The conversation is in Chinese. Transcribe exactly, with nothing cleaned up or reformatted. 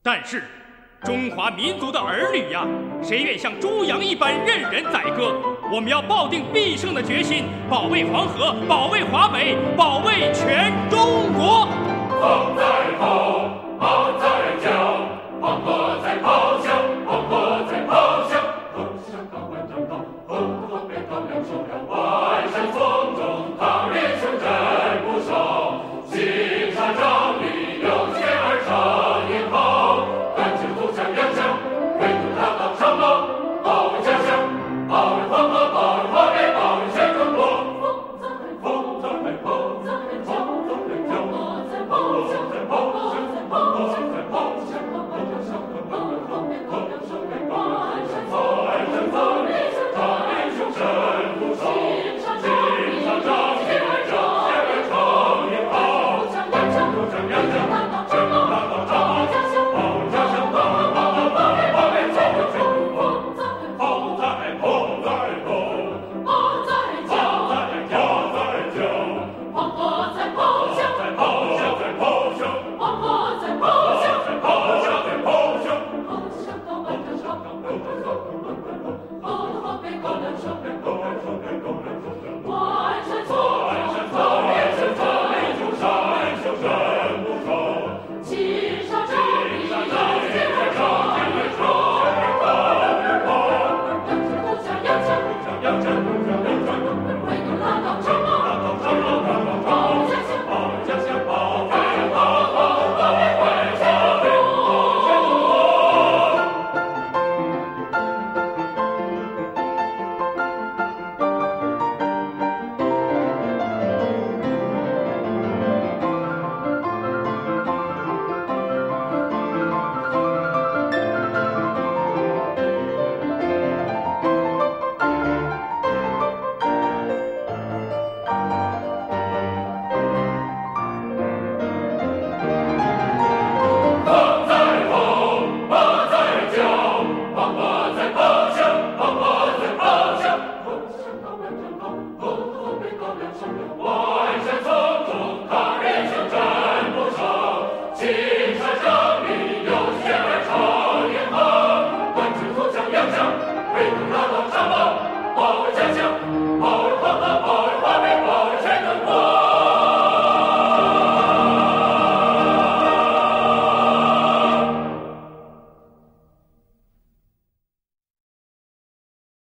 但是，中华民族的儿女呀，谁愿像猪羊一般任人宰割？我们要抱定必胜的决心，保卫黄河，保卫华北，保卫全中国。 风在吼，马在叫，黄河在咆哮，黄河在咆哮。吼向高万丈高，吼吼北高粱收了万山丛中，唐烈雄真不寿，青山仗义有钱而成英豪，赶紧投降洋将，围堵他到长毛，保卫家乡，保卫黄河，保卫华北，保卫全中国。风在吼，风在吼，风在叫，风在咆哮，在咆哮，在咆哮，在咆哮。高粱上河，高粱黄北，高粱收了万山丛，万山丛里，唐烈雄真不寿，青山仗义有钱而成英豪，赶紧投降洋将，全部打到长毛，保卫家乡，保卫黄河，保卫华北，保卫全中国。风在吼，在吼，马在叫，马在叫，黄河在咆哮，在咆哮，在咆哮，黄河在咆哮，在咆哮，在咆哮。吼向高万丈高，吼向高万丈高，吼华北高粱收了，高粱收了，高粱收了。万山丛，万山丛，烈士唐烈雄山秀真不寿，青山仗义有钱而成英豪，赶紧投降洋将，洋将，洋将，围堵他到长毛，长毛，保卫家乡，保卫家乡，保卫黄河，保卫全中风在吼，马在叫，黄河在咆哮，黄河在咆哮。吼向高万丈高，吼吼北高粱收了万